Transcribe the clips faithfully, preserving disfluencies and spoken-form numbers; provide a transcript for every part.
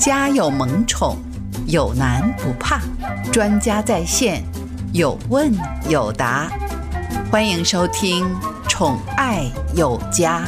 家有萌宠，有难不怕，专家在线，有问有答。欢迎收听《宠爱有家》。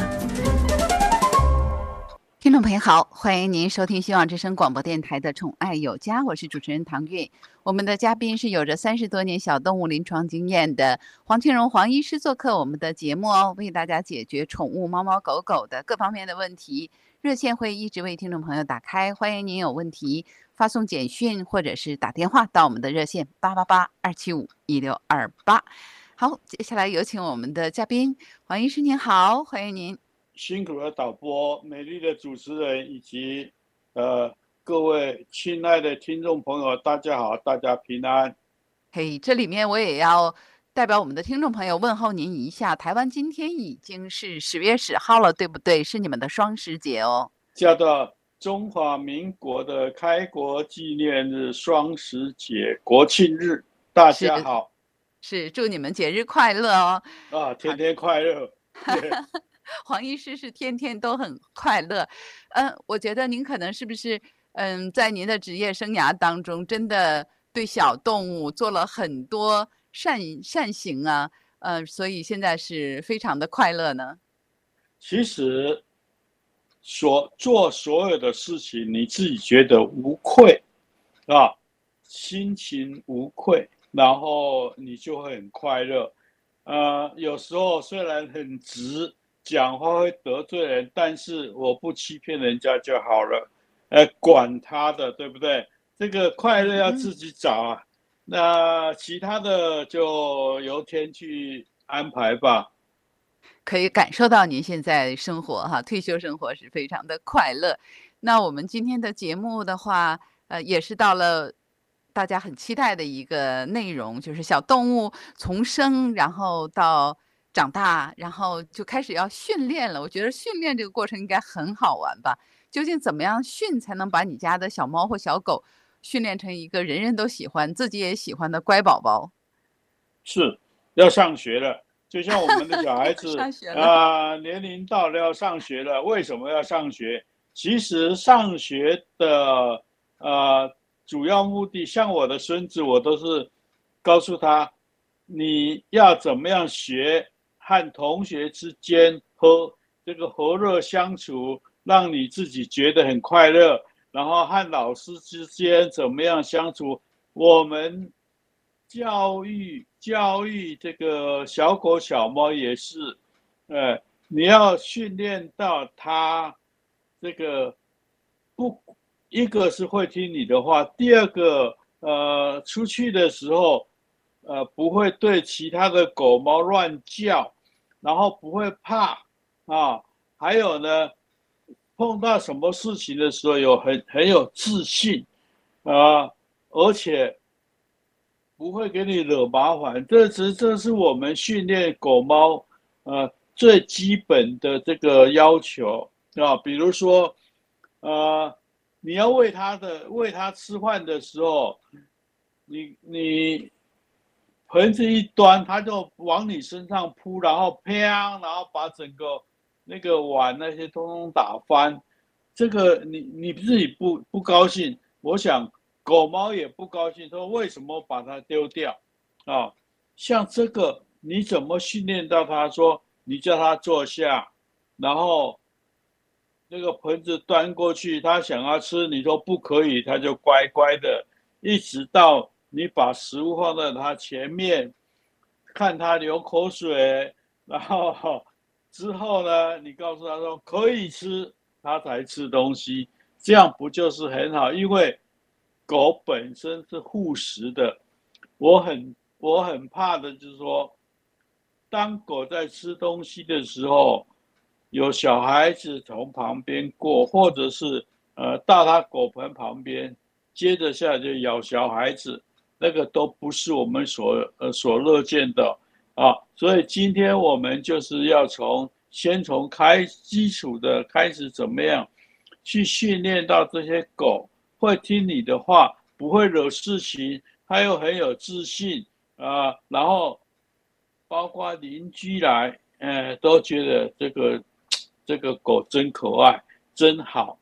听众朋友好，欢迎您收听希望之声广播电台的《宠爱有家》，我是主持人唐韵。我们的嘉宾是有着三十多年小动物临床经验的黄庆荣黄医师做客我们的节目哦，为大家解决宠物猫猫狗狗的各方面的问题。热线会一直为听众朋友打开，欢迎您有问题发送简讯或者是打电话到我们的热线八八八二七五一六二八。好，接下来有请我们的嘉宾黄医师，您好，欢迎您。 辛苦的导播，美丽的主持人，以及呃各位亲爱的听众朋友，大家好，大家平安。 嘿，这里面我也要代表我们的听众朋友问候您一下，台湾今天已经是十月十号了，对不对？是你们的双十节哦， 叫做中华民国的开国纪念日双十节国庆日，大家好。 是，是祝你们节日快乐哦！ 啊，天天快乐。 黄医师是天天都很快乐，嗯，我觉得您可能是不是，嗯，在您的职业生涯当中，真的对小动物做了很多善善行啊，呃，所以现在是非常的快乐呢。 其实，所做所有的事情，你自己觉得无愧，啊，心情无愧，然后你就会很快乐。呃，有时候虽然很直。讲话会得罪人，但是我不欺骗人家就好了，呃，管他的，对不对？这个快乐要自己找啊，嗯、那其他的就由天去安排吧。 可以感受到您现在生活哈，退休生活是非常的快乐。那我们今天的节目的话，呃，也是到了大家很期待的一个内容，就是小动物从生然后到长大，然后就开始要训练了。我觉得训练这个过程应该很好玩吧？究竟怎么样训才能把你家的小猫或小狗训练成一个人人都喜欢、自己也喜欢的乖宝宝？ 是要上学了，就像我们的小孩子啊、呃，年龄到了要上学了。为什么要上学？其实上学的呃主要目的，像我的孙子，我都是告诉他，你要怎么样学。和同学之间和这个和乐相处，让你自己觉得很快乐。然后和老师之间怎么样相处？我们教育教育这个小狗小猫也是，呃，你要训练到它这个不，一个是会听你的话，第二个呃出去的时候，呃不会对其他的狗猫乱叫。然后不会怕啊，还有呢，碰到什么事情的时候有很很有自信啊，而且不会给你惹麻烦。这是这是我们训练狗猫呃最基本的这个要求啊。比如说，呃，你要喂它的喂它吃饭的时候，你你。盆子一端，它就往你身上扑，然后砰，然后把整个那个碗那些通通打翻。这个你你自己不不高兴，我想狗猫也不高兴，说为什么把它丢掉啊？像这个你怎么训练到它？说你叫它坐下，然后那个盆子端过去，它想要吃，你说不可以，它就乖乖的，一直到。你把食物放在他前面，看他流口水，然后之后呢，你告诉他说可以吃，他才吃东西，这样不就是很好？因为狗本身是护食的，我很我很怕的就是说，当狗在吃东西的时候，有小孩子从旁边过，或者是呃到他狗盆旁边，接着下来就咬小孩子。那个都不是我们所呃所乐见的啊，所以今天我们就是要从先从开基础的开始，怎么样去训练到这些狗会听你的话，不会惹事情，它又很有自信啊，然后包括邻居来，呃，都觉得这个这个狗真可爱，真好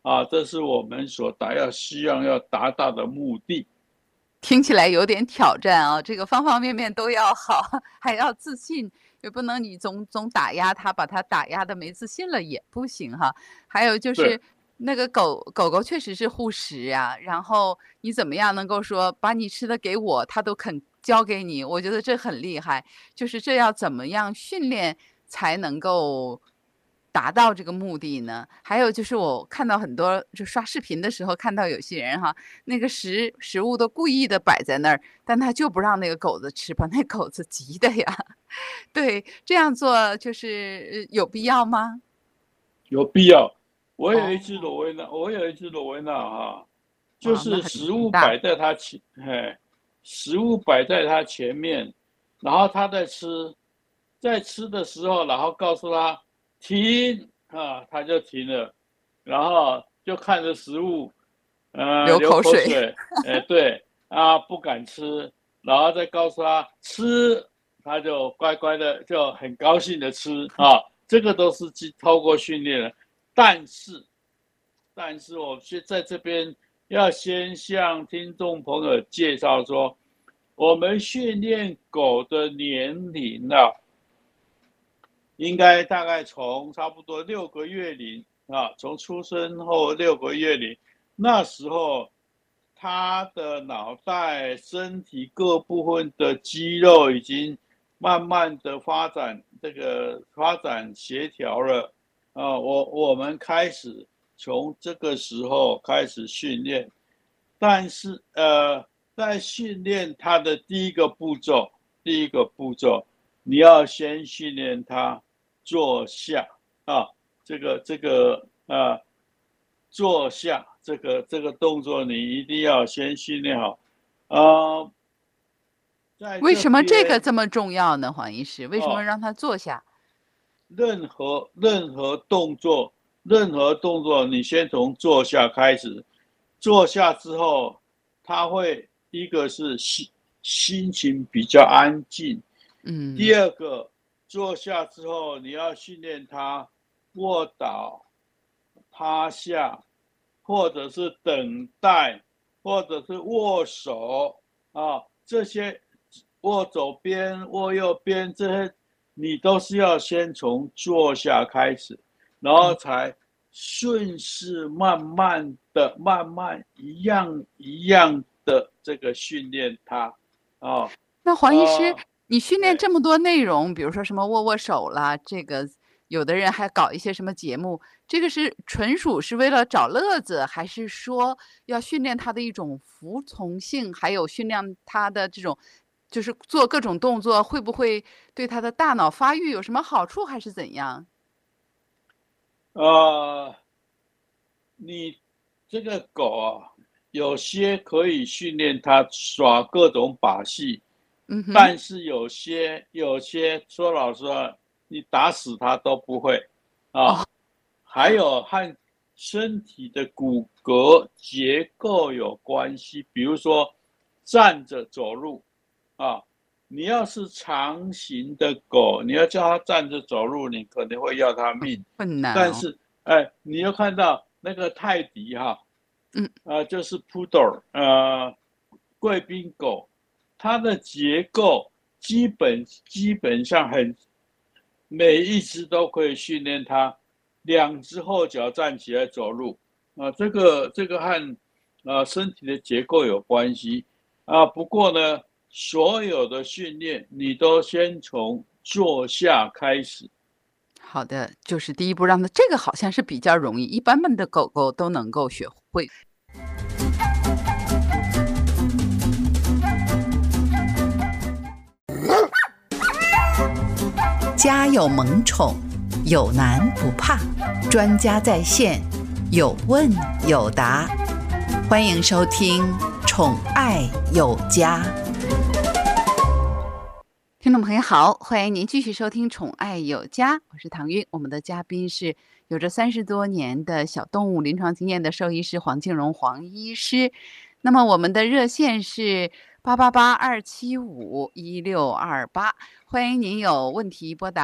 啊，这是我们所达要希望要达到的目的。 听起来有点挑战啊，这个方方面面都要好，还要自信，也不能你总总打压他，把他打压的没自信了也不行哈。还有就是那个狗狗狗确实是护食啊，然后你怎么样能够说把你吃的给我，它都肯交给你，我觉得这很厉害。就是这要怎么样训练才能够达到这个目的呢？还有就是我看到很多就刷视频的时候看到有些人哈，那个食食物都故意的摆在那儿，但他就不让那个狗子吃，把那狗子急的呀。对，这样做就是有必要吗？ 有必要。我有一只哦， 罗威纳，我有一只罗威纳哈，就哇，那是很食物摆巨大。 在它前，嘿，食物摆在它前面，然后它在吃，在吃的时候，然后告诉他停啊，它就停了，然后就看着食物，呃， 流流口水。 口水，哎，对啊，不敢吃，然后再告诉他吃，他就乖乖的，就很高兴的吃啊，这个都是透过训练的。但是，但是我现在这边要先向听众朋友介绍说，我们训练狗的年龄啊，应该大概从差不多六个月龄啊，从出生后六个月龄，那时候他的脑袋、身体各部分的肌肉已经慢慢的发展，这个发展协调了啊。我我们开始从这个时候开始训练，但是呃，在训练他的第一个步骤，第一个步骤，你要先训练他坐下啊，这个这个啊，坐下这个这个动作你一定要先训练好啊。在这为什么这个边这么重要呢？黄医师，为什么哦， 让他坐下？ 任何任何动作，任何动作，你先从坐下开始。坐下之后，他会一个是心心情比较安静，第嗯， 二个坐下之后，你要训练他卧倒、趴下，或者是等待，或者是握手啊，这些握左边、握右边这些，你都是要先从坐下开始，然后哦， 才顺势慢慢的、慢慢一样一样的这个训练他啊。 那黄医师， 呃， 你训练哎， 这么多内容，比如说什么握握手啦，这个有的人还搞一些什么节目，这个是纯属是为了找乐子，还是说要训练他的一种服从性，还有训练他的这种，就是做各种动作，会不会对他的大脑发育有什么好处，还是怎样？ 呃，你这个狗啊，有些可以训练它耍各种把戏， 嗯哼。 但是有些有些说老实话，你打死它都不会啊。 哦， 还有和身体的骨骼结构有关系，比如说站着走路啊，你要是长型的狗，你要叫它站着走路，你可能会要它命。 困难哦。 但是，哎，你又看到那个泰迪哈， 嗯。 呃，就是 Poodle，呃，贵宾狗，它的结构基本基本上很，每一只都可以训练它两只后脚站起来走路啊，这个这个和呃身体的结构有关系啊。不过呢，所有的训练你都先从坐下开始。 好的，就是第一步让它这个好像是比较容易，一般般的狗狗都能够学会。 家有萌宠，有难不怕，专家在线，有问有答，欢迎收听《宠爱有家》。 听众朋友好，欢迎您继续收听《宠爱有家》，我是唐韵。我们的嘉宾是有着三十多年的小动物临床经验的兽医师黄庆荣黄医师。那么我们的热线是八八八二七五一六二八，欢迎您有问题拨打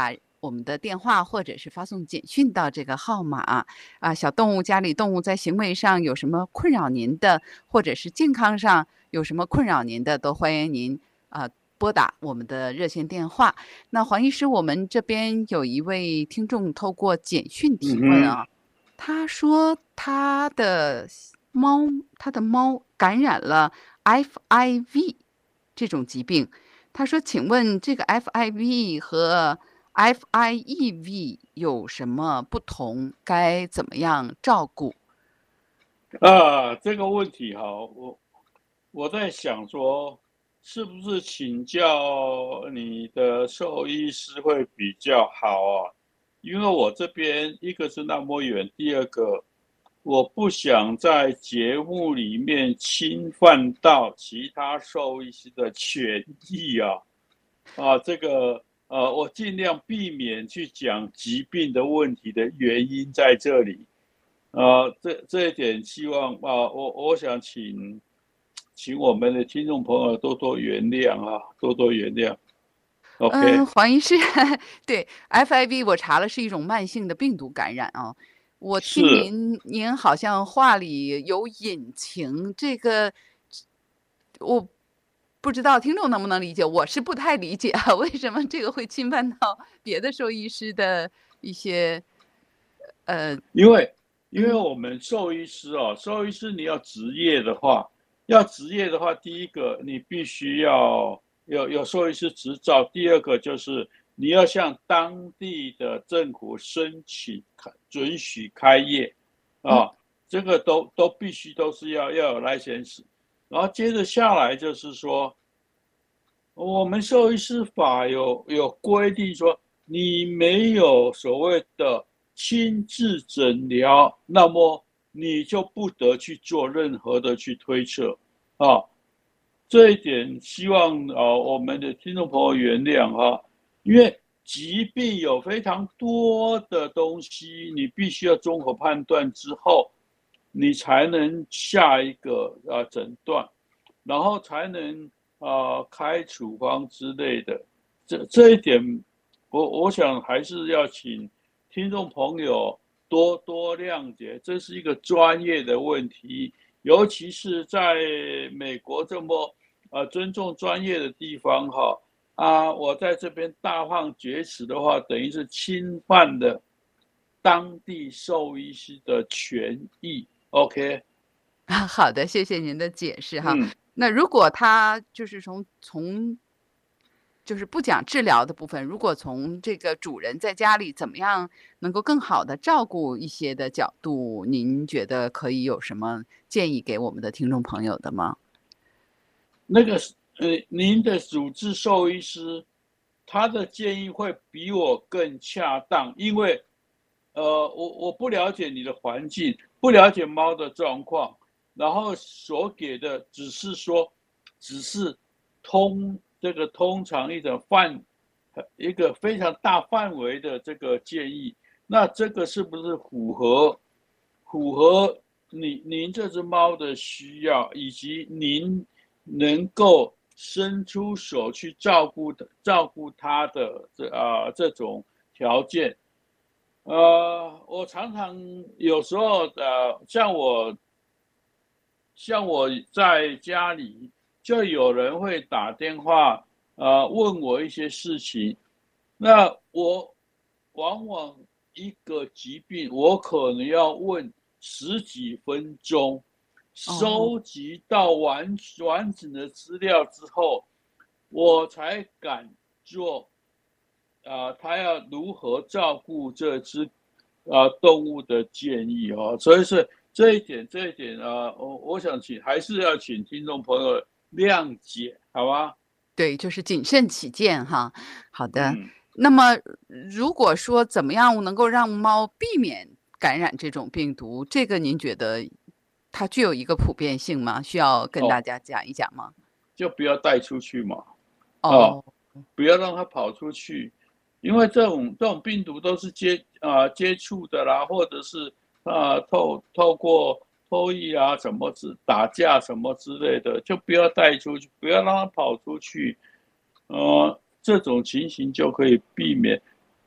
我们的电话，或者是发送简讯到这个号码啊。小动物家里动物在行为上有什么困扰您的，或者是健康上有什么困扰您的，都欢迎您啊拨打我们的热线电话。那黄医师，我们这边有一位听众透过简讯提问啊，嗯、他说他的猫，他的猫感染了 F I V 这种疾病。他说：“请问这个 F I V 和 F I E V 有什么不同？该怎么样照顾？” 啊，这个问题哈，我我在想说，是不是请教你的兽医师会比较好啊？因为我这边一个是那么远，第二个我不想在节目里面侵犯到其他兽医师的权益啊，啊，这个呃，我尽量避免去讲疾病的问题的原因在这里。呃，这这一点希望啊，我我想请请我们的听众朋友多多原谅啊，多多原谅。OK， 嗯，黄医师，对 F I V 我查了是一种慢性的病毒感染啊。我听您您好像话里有隐情，这个我不知道听众能不能理解，我是不太理解啊，为什么这个会侵犯到别的兽医师的一些呃， 因为因为我们兽医师哦，兽医师你要执业的话，要执业的话，第一个你必须要有有兽医师执照，第二个就是你要向当地的政府申请准许开业啊，这个都都必须都是要要有 license， 然后接着下来就是说，我们兽医师法有有规定说，你没有所谓的亲自诊疗，那么你就不得去做任何的去推测啊。这一点希望啊我们的听众朋友原谅啊，因为疾病有非常多的东西，你必须要综合判断之后，你才能下一个啊诊断，然后才能啊开处方之类的。这这一点，我我想还是要请听众朋友多多谅解，这是一个专业的问题，尤其是在美国这么呃尊重专业的地方哈啊，我在这边大放厥词的话，等于是侵犯了当地兽医师的权益。OK， 好的，谢谢您的解释哈。 嗯、 那如果他就是从从就是不讲治疗的部分，如果从这个主人在家里怎么样能够更好的照顾一些的角度，您觉得可以有什么建议给我们的听众朋友的吗？ 那个呃，您的主治兽医师他的建议会比我更恰当，因为呃，我我不了解你的环境，不了解猫的状况，然后所给的只是说，只是通这个通常一种范一个非常大范围的这个建议，那这个是不是符合符合您您这只猫的需要，以及您能够伸出手去照顾照顾它的这啊、呃、这种条件？呃，我常常有时候呃，像我像我在家里，就有人会打电话呃问我一些事情，那我往往一个疾病，我可能要问十几分钟，收集到完完整的资料之后，我才敢做。啊、呃，他要如何照顾这只啊、呃、动物的建议哦，所以是这一点，这一点啊，我、呃、我想请还是要请听众朋友谅解，好吧？ 对，就是谨慎起见哈。好的， 嗯、 那么如果说怎么样能够让猫避免感染这种病毒，这个您觉得它具有一个普遍性吗？需要跟大家讲一讲吗？ 哦、就不要带出去嘛， 哦， 啊、不要让它跑出去。因为这种这种病毒都是接啊、呃、接触的啦，或者是啊、呃、透透过偷疫啊什么之打架什么之类的，就不要带出去，不要让它跑出去，呃，这种情形就可以避免。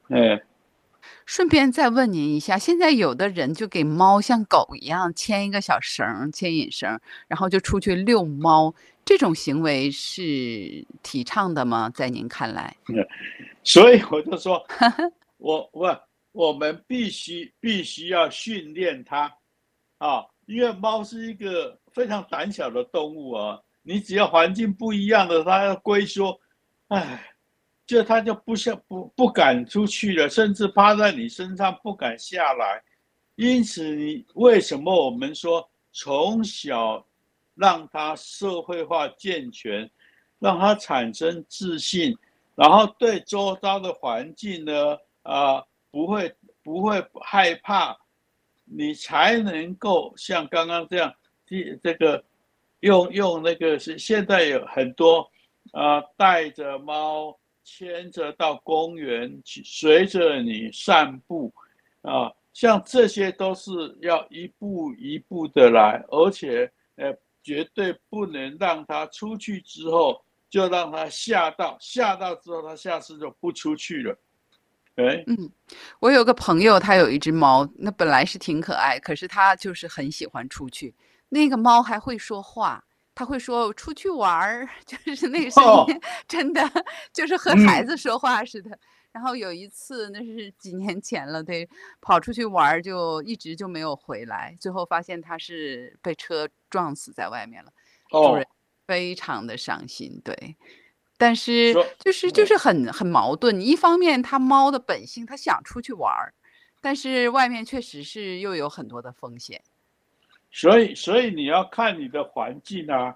哎， 顺便再问您一下，现在有的人就给猫像狗一样牵一个小绳牵引绳，然后就出去遛猫，这种行为是提倡的吗？在您看来？ 所以我就说，我我我们必须必须要训练它啊，因为猫是一个非常胆小的动物啊，你只要环境不一样的，它要龟缩，哎。就他就不想不不敢出去了，甚至趴在你身上不敢下来。因此，你为什么我们说从小让他社会化健全，让他产生自信，然后对周遭的环境呢，啊、呃，不会不会害怕，你才能够像刚刚这样，这个用用那个是现在有很多啊，带着猫。牵着到公园去，随着你散步，啊，像这些都是要一步一步的来，而且呃，绝对不能让他出去之后就让他吓到，吓到之后他下次就不出去了。哎， 嗯，我有个朋友，他有一只猫，那本来是挺可爱，可是他就是很喜欢出去。那个猫还会说话。他会说出去玩儿，就是那个声音，哦、真的就是和孩子说话似的。嗯、然后有一次，那是几年前了，对，跑出去玩儿就一直就没有回来，最后发现他是被车撞死在外面了，哦、主人非常的伤心，对。但是就是就是很很矛盾，一方面它猫的本性，它想出去玩儿，但是外面确实是又有很多的风险。 所以，所以你要看你的环境啊，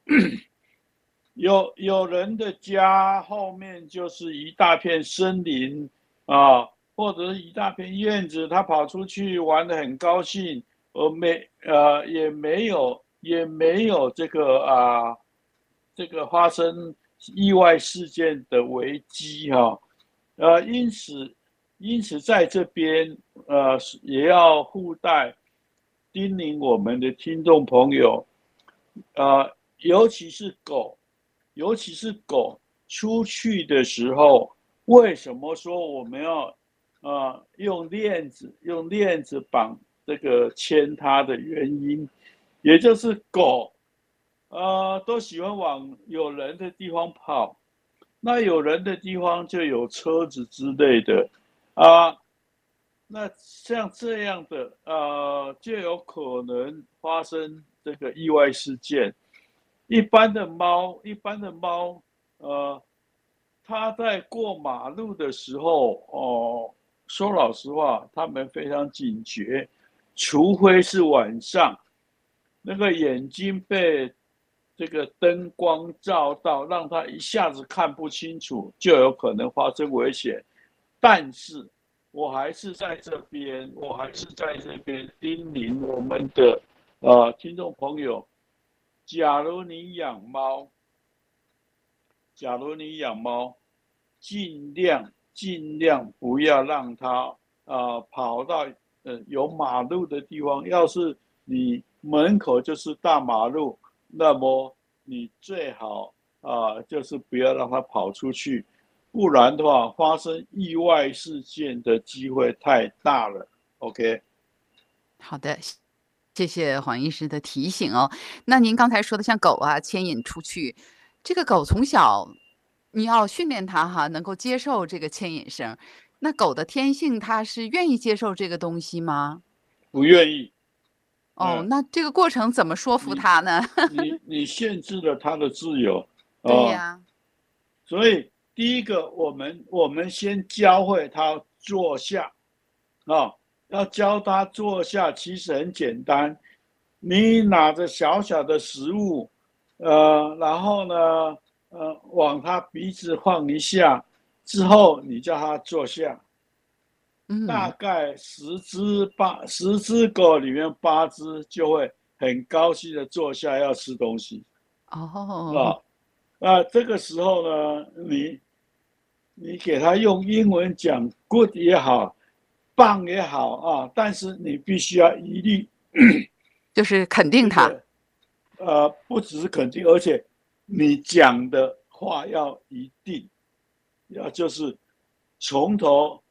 有有人的家后面就是一大片森林啊，或者是一大片院子，他跑出去玩得很高興，而没呃也没有也没有这个啊这个发生意外事件的危机哈、啊，呃，因此因此在这边呃也要附带。叮咛我们的听众朋友，呃，尤其是狗，尤其是狗出去的时候，为什么说我们要呃用链子用链子绑这个牵它的原因，也就是狗呃都喜欢往有人的地方跑，那有人的地方就有车子之类的啊。呃那像这样的呃，就有可能发生这个意外事件。一般的猫，一般的猫，呃，它在过马路的时候，哦、呃，说老实话，它们非常警觉，除非是晚上，那个眼睛被这个灯光照到，让它一下子看不清楚，就有可能发生危险。但是我还是在这边，我还是在这边叮咛我们的呃听众朋友，假如你养猫，假如你养猫，尽量尽量不要让它呃跑到呃有马路的地方。要是你门口就是大马路，那么你最好啊、呃、就是不要让它跑出去。不然的话，发生意外事件的机会太大了。OK， 好的，谢谢黄医师的提醒哦。那您刚才说的像狗啊，牵引出去，这个狗从小你要训练它哈，能够接受这个牵引声。那狗的天性，它是愿意接受这个东西吗？ 不愿意。 哦，嗯、那这个过程怎么说服它呢？ 你你, 你限制了它的自由。 对呀、呃。 所以。第一个，我们我们先教会他坐下，啊，要教他坐下，其实很简单。你拿着小小的食物，呃，然后呢，呃，往他鼻子放一下，之后你叫他坐下。嗯，大概十只八十只狗里面八只就会很高兴的坐下要吃东西。哦，啊，啊，这个时候呢，你。你给他用英文讲 good 也好，棒也好啊，但是你必须要一律， 就是肯定他、 這個。呃，不只是肯定，而且你讲的话要一定，要就是从头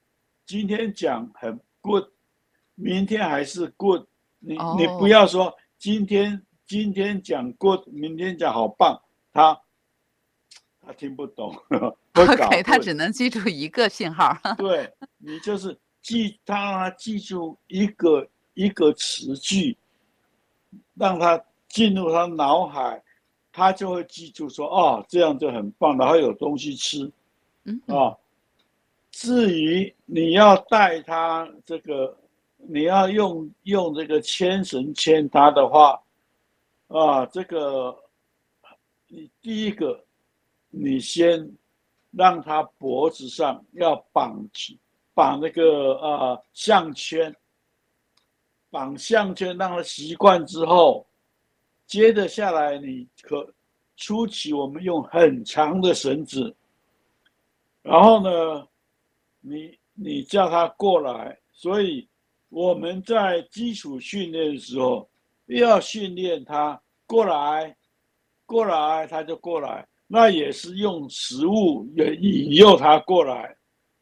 今天讲很 good， 明天还是 good， 你、 哦、 你不要说今天今天讲 good， 明天讲好棒，他他听不懂，会搞混。 OK， 他只能记住一个信号。 对，你就是记他让他记住一个一个词句，让他进入他脑海，他就会记住说哦，这样就很棒，然后有东西吃， 嗯啊。至于你要带他这个，你要用用这个牵绳牵他的话，啊，这个你第一个，你先让他脖子上要绑起绑那个呃项圈，绑项圈让他习惯之后，接着下来你可初期我们用很长的绳子，然后呢，你你叫他过来，所以我们在基础训练的时候要训练他过来，过来他就过来，那也是用食物也引诱他过来。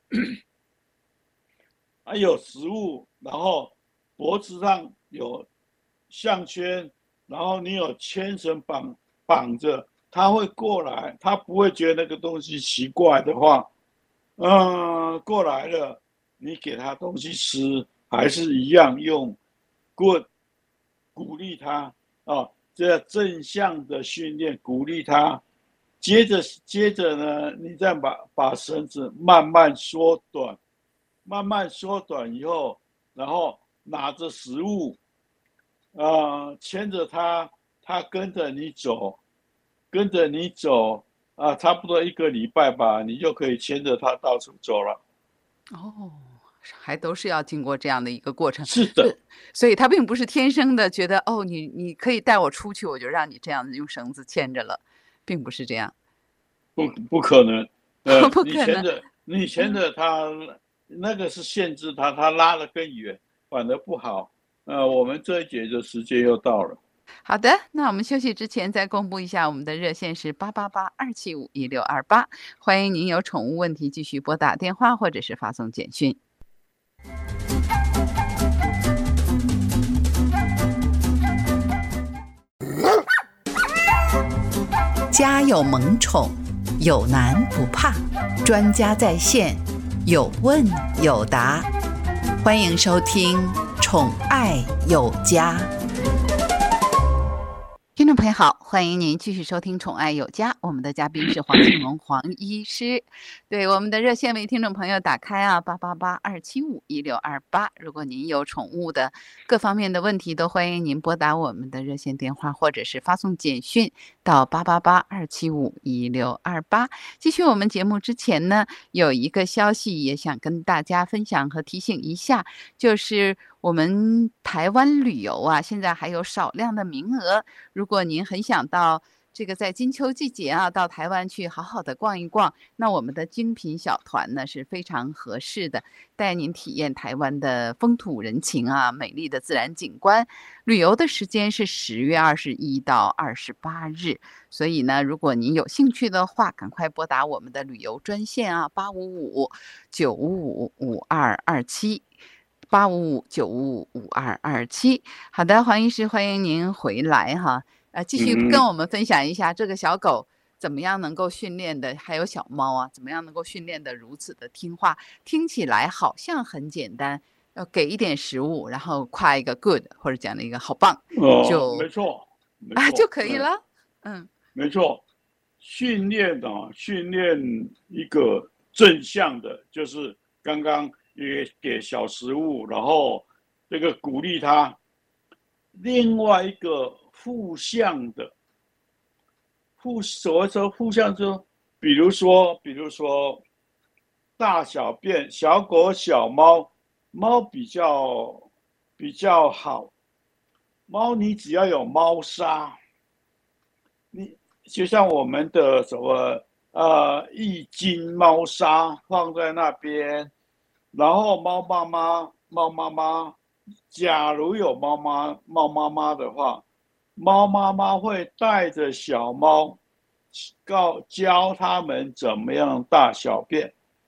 啊，有食物，然后脖子上有项圈，然后你有牵绳绑绑着，他会过来，他不会觉得那个东西奇怪的话，嗯，过来了，你给他东西吃，还是一样用 good 鼓励他啊，这正向的训练鼓励他，接着接着呢，你再把把绳子慢慢缩短。慢慢缩短以后，然后拿着食物，呃，牵着他，他跟着你走，跟着你走啊、呃，差不多一个礼拜吧，你就可以牵着他到处走了。 哦，还都是要经过这样的一个过程。 是的， 所以他并不是天生的觉得哦，你你可以带我出去，我就让你这样子用绳子牵着了，并不是这样。 不不可能，呃， 不可能你牵着你牵着他。嗯，那个是限制他，他拉得更远，反而不好。呃，我们这一节的时间又到了。 好的，那我们休息之前再公布一下，我们的热线是八八八二七五一六二八，欢迎您有宠物问题继续拨打电话或者是发送简讯。 家有萌宠，有难不怕，专家在线。有问有答，欢迎收听《宠爱有家》。 听众朋友好，欢迎您继续收听《宠爱有家》，我们的嘉宾是黄庆龙黄医师。对，我们的热线为听众朋友打开啊，八八八二七五一六二八。如果您有宠物的各方面的问题，都欢迎您拨打我们的热线电话，或者是发送简讯到八八八二七五一六二八。继续我们节目之前呢，有一个消息也想跟大家分享和提醒一下，就是我们台湾旅游啊，现在还有少量的名额。如果您很想到这个在金秋季节啊，到台湾去好好的逛一逛，那我们的精品小团呢是非常合适的，带您体验台湾的风土人情啊，美丽的自然景观。旅游的时间是十月二十一到二十八日，所以呢，如果您有兴趣的话，赶快拨打我们的旅游专线啊，八五五九五五五二二七。八五五九五五五二二七。好的，黄医师，欢迎您回来哈。呃，继续跟我们分享一下这个小狗怎么样能够训练的，还有小猫啊，怎么样能够训练的如此的听话？听起来好像很简单，要给一点食物，然后夸一个 good 或者讲了一个好棒， 哦， 就没错，没啊错就可以了。嗯， 没错，训练啊，训练一个正向的，就是刚刚也给小食物，然后这个鼓励他。另外一个负向的，负所谓说负向就比如说，比如说大小便，小狗、小猫，猫比较比较好，猫你只要有猫砂，你就像我们的什么呃易经猫砂放在那边，然后猫妈妈，猫妈妈。假如有猫妈猫妈妈的话，猫妈妈会带着小猫，告教他们怎么样大小便。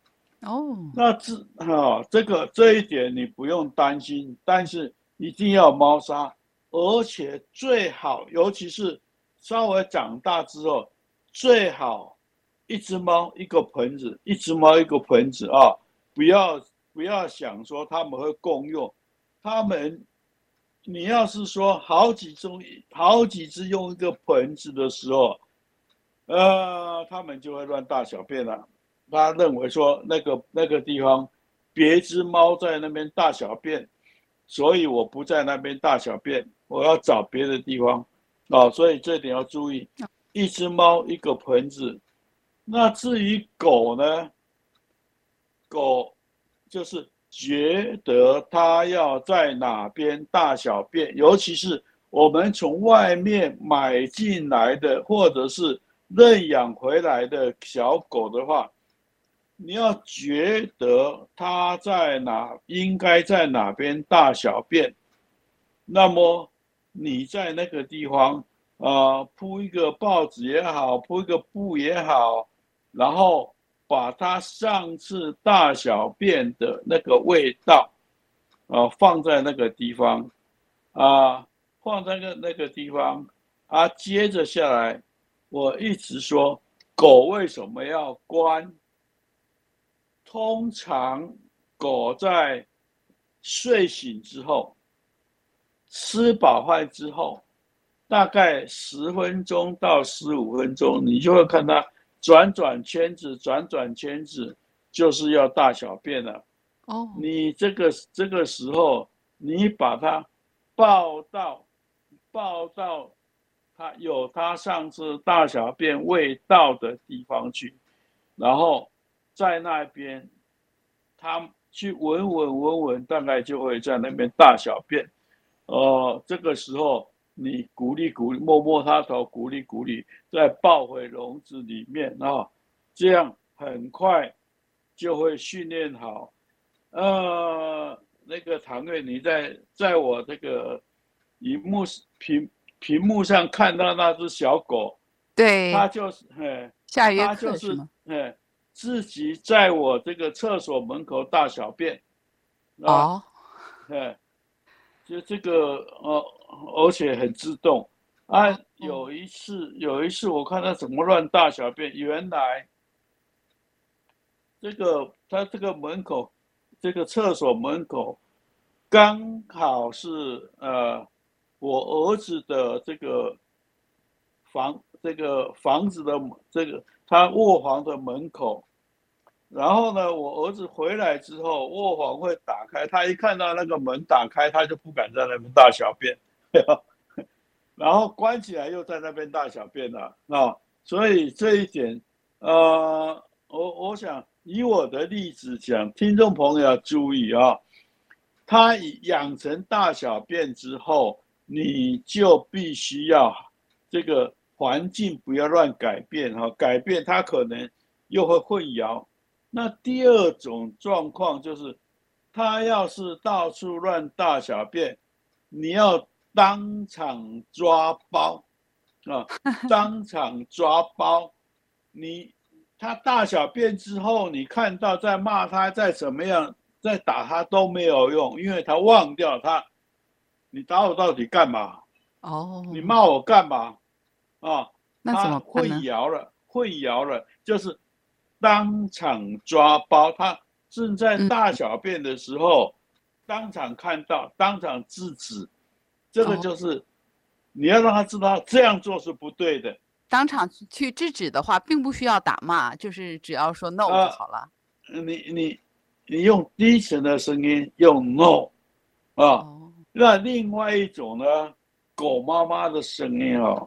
哦， 那这哈这个这一点你不用担心，但是一定要猫砂，而且最好，尤其是稍微长大之后，最好一只猫一个盆子，一只猫一个盆子啊，不要不要想说他们会共用，他们你要是说好几只好几只用一个盆子的时候，呃，他们就会乱大小便了。他认为说那个那个地方别只猫在那边大小便，所以我不在那边大小便，我要找别的地方哦，所以这点要注意，一只猫一个盆子。那至于狗呢，狗就是觉得它要在哪边大小便，尤其是我们从外面买进来的或者是认养回来的小狗的话，你要觉得它在哪，应该在哪边大小便，那么你在那个地方，呃，铺一个报纸也好，铺一个布也好，然后把它上次大小便的那个味道，呃，放在那个地方，啊、呃，放在那个那个地方，啊，接着下来，我一直说，狗为什么要关？通常狗在睡醒之后，吃饱饭之后，大概十分钟到十五分钟，你就会看它转转圈子，转转圈子，就是要大小便了。 哦， 你这个这个时候，你把它抱到抱到它有它上次大小便味道的地方去，然后在那边，它去闻闻闻闻，大概就会在那边大小便。呃，这个时候你鼓励鼓励，摸摸它头，鼓励鼓励，再抱回笼子里面啊，这样很快就会训练好。呃，那个唐月，你在在我这个荧幕屏屏幕上看到那只小狗， 对， 它就是，哎， 下约它就是， 课是吗？ 哎，自己在我这个厕所门口大小便，啊， 哦， 哎，就这个呃，而且很自动啊。 哦有一次，有一次我看它怎么乱大小便，原来这个它这个门口，这个厕所门口刚好是呃我儿子的这个房这个房子的这个他卧房的门口。然后呢，我儿子回来之后，卧房会打开，他一看到那个门打开，他就不敢在那边大小便，然后关起来又在那边大小便了啊。所以这一点，呃，我我想以我的例子讲，听众朋友要注意啊，他养成大小便之后，你就必须要这个环境不要乱改变哈，改变他可能又会混淆。那第二种状况就是，他要是到处乱大小便，你要当场抓包啊，当场抓包。你他大小便之后，你看到再骂他，再怎么样，再打他都没有用，因为他忘掉他，你打我到底干嘛？ 哦， 你骂我干嘛？啊， 那怎么办呢？ 混淆了，混淆了，就是当场抓包。他正在大小便的时候，嗯、当场看到，当场制止。这个就是、哦、你要让他知道这样做是不对的。 当场去制止的话，并不需要打骂，就是只要说 no 就好了。 呃、你你你用低沉的声音用 no 啊、哦，那另外一种呢，狗妈妈的声音哦，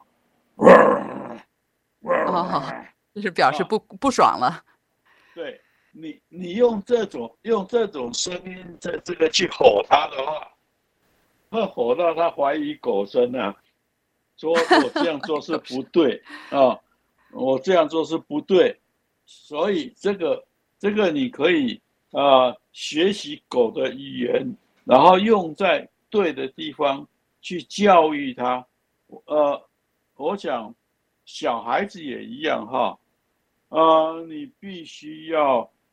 哦，就是表示不、啊、不爽了。 对你，你用这种用这种声音在这个去吼它的话，会吼到它怀疑狗生啊。说我这样做是不对啊，我这样做是不对，所以这个这个你可以啊、呃、学习狗的语言，然后用在对的地方去教育它。呃，我想小孩子也一样哈，呃，你必须要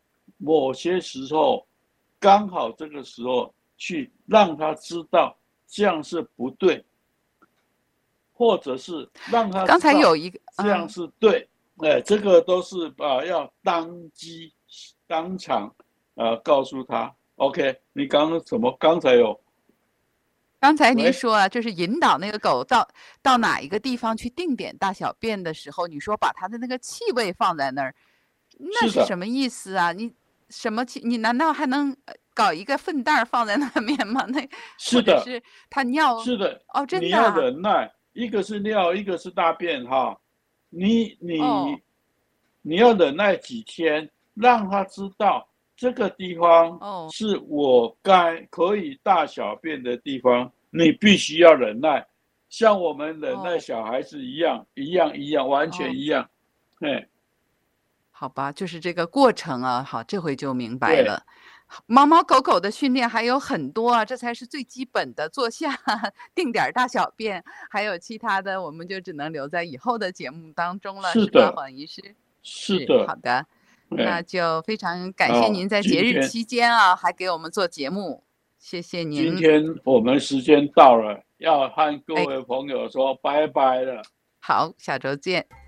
某些时候刚好这个时候去让他知道这样是不对，或者是让他刚才有一个这样是对，嗯哎，这个都是啊要当机当场呃告诉他。OK， 你刚刚什么？刚才有。 刚才您说啊，就是引导那个狗到到哪一个地方去定点大小便的时候，你说把它的那个气味放在那儿，那是什么意思啊？你什么气？你难道还能搞一个粪袋放在那面吗？那是的， 或者是它尿？ 是的， 哦，真的、啊。 你要忍耐，一个是尿，一个是大便哈。你你、哦、你要忍耐几天，让他知道这个地方是我该可以大小便的地方，你必须要忍耐，像我们忍耐小孩子一样，哦、一样一样，完全一样。哎， 好吧，就是这个过程啊。好，这回就明白了。猫猫狗狗的训练还有很多啊，这才是最基本的，坐下定点大小便，还有其他的，我们就只能留在以后的节目当中了，是吧，黄医师？ 是的， 好的。那就非常感谢您在节日期间啊，还给我们做节目，谢谢您。 今天我们时间到了，要和各位朋友说拜拜了。 好，下周见。